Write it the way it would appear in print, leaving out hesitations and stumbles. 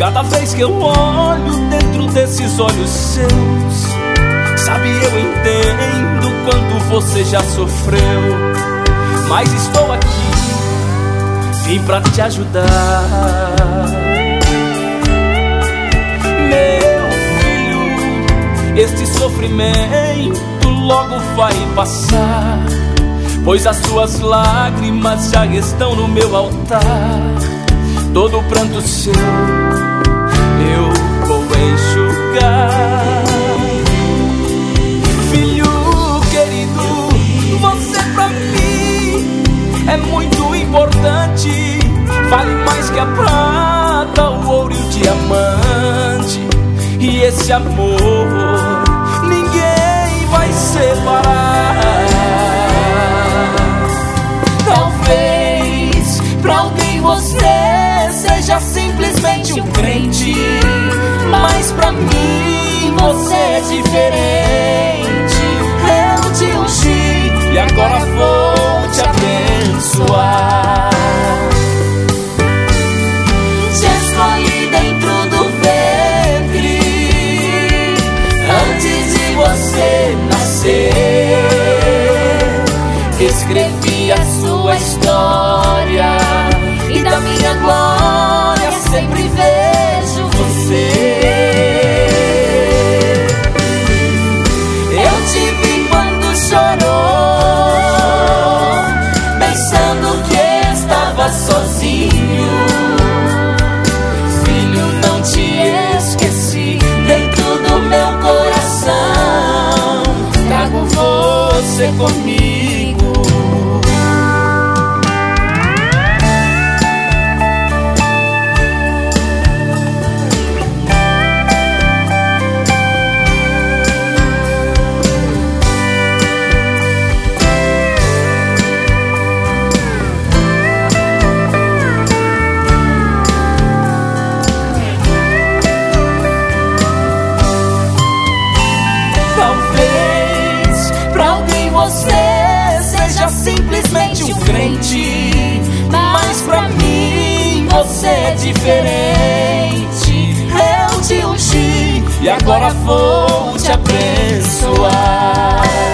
Cada vez que eu olho dentro desses olhos seus, sabe, eu entendo quanto você já sofreu. Mas estou aqui, vim pra te ajudar. Meu filho, este sofrimento logo vai passar, pois as suas lágrimas já estão no meu altar. Todo pranto seu eu vou enxugar. Filho querido, você pra mim é muito importante. Vale mais que a prata, o ouro e o diamante. E esse amor ninguém vai separar. Talvez pra alguém você seja simplesmente um crente, mas pra mim você é diferente. Eu te ungi e agora vou te abençoar. Te escolhi dentro do ventre antes de você nascer. Escrevi a sua história e da minha glória sempre vejo você. Eu te vi quando chorou, pensando que estava sozinho. Filho, não te esqueci, dentro do meu coração trago você comigo. Simplesmente um crente, mas pra mim você é diferente. Eu te ungi e agora vou te abençoar.